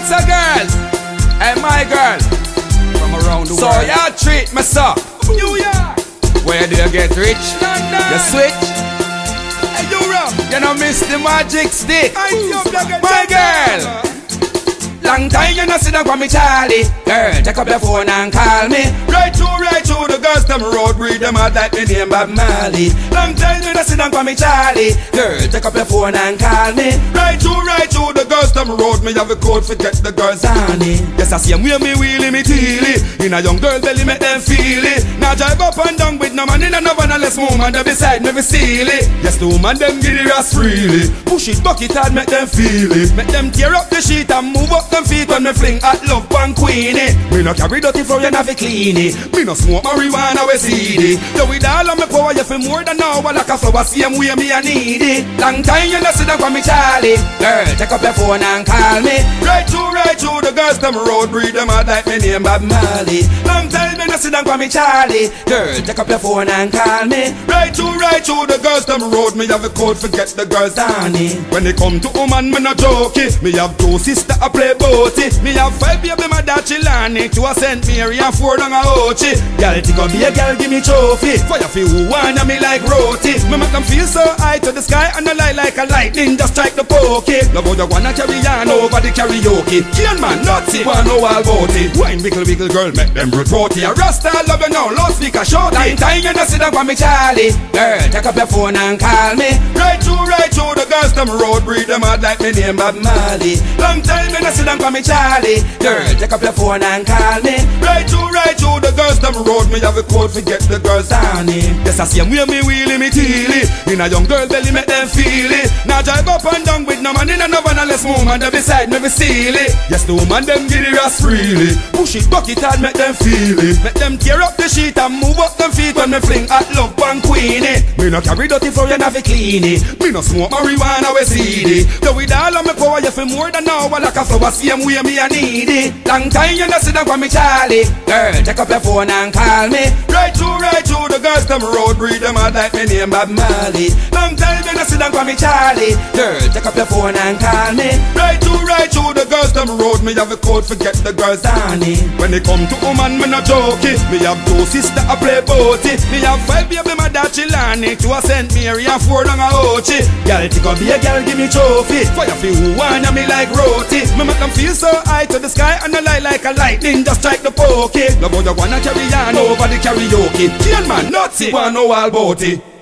It's a girl, and my girl, from around the world. So y'all treat me so. New York. Where do you get rich? London. You switch. Hey, Europe. You don't miss the magic stick. My girl. Long time you not sit down for me, Charlie. Girl, take up your phone and call me. Right through the girls, them road breed them out like me name Bob Marley. Long time you not sit down for me, Charlie. Girl, take up your phone and call me. Right through the girls, them road me have a code for get the girls on it. Yes, I see them way me wheelie, me teely. In a young girl belly make them feel it. Now drive up and down with no man in a no van unless woman they beside me be steal it. Yes, the woman them get it as freely. Push it, bucket and make them feel it. Make them tear up the sheet and move up them feet when me fling at love and queenie. Me no carry dirty from you not fi clean it. Me no smoke marijuana we seedy. Yo with all of me power you fi more than now like a flower same way me I need it. Long time you not sit down for me Charlie. Girl take up your phone and call me. Right through the girls them road breed them out like me name Bob Marley. Long time you not sit down for me Charlie. Girl take up your phone and call me. Right through the girls them road me have a code for get the girls on it. When they come to woman me no joke it. Me have two sisters I play both it. Me have 5 baby mother Chilani, 2 a St. Mary and 4 down a Ochi. Girl think of be a girl give me trophy. Fire fi who wanna me like roti. Me make them feel so high to the sky and I lie like a lightning just strike the pokey. Love how you wanna carry on over the karaoke. Kian man nutty, wanna know all about it. Wine wiggle girl make them root roti. A rasta love you now, lost speaker shorty. Long time you not sit down for me Charlie. Girl take up your phone and call me. Right through the girls them road breed them out like me name Bob Marley. Long time you not sit down for me Charlie. Girl, take up your phone and call me. Right through the girls them road me have a code for get the girls on it. Yes, I see them way me wheelie, me teely. In a young girl belly make them feel it. Now drive up and down with no man in a no van unless woman they beside me be steal it. Yes, the woman them get it as freely. Push it, bucket and make them feel it. Make them tear up the sheet and move up them feet when me fling at love and queenie. Me no carry dirty from you not fi clean it. Me no smoke marijuana we seedy. Though with all of me power you fi more than now like a flower same way me I need it. Long time you not sit down for me Charlie. Girl take up your phone and call me. Right through the girls them road breed them out like me name Bob Marley. Long time you not sit down for me Charlie. Girl take up your phone and call me. Right through the girls them road me have a code for get the girls on it. When they come to woman me no joke it. Me have 2 sisters I play both it. Me have 5 baby mother Chilani, 2 a St. Mary and 4 down a Ochi. Girl think of be a girl give me trophy. Fire fi who wanna me like roti. Me make them feel so high to the sky and I lie like a lightning just strike the pokey. Love how you wanna carry on over the karaoke. Kian man nutty, wanna know all about it.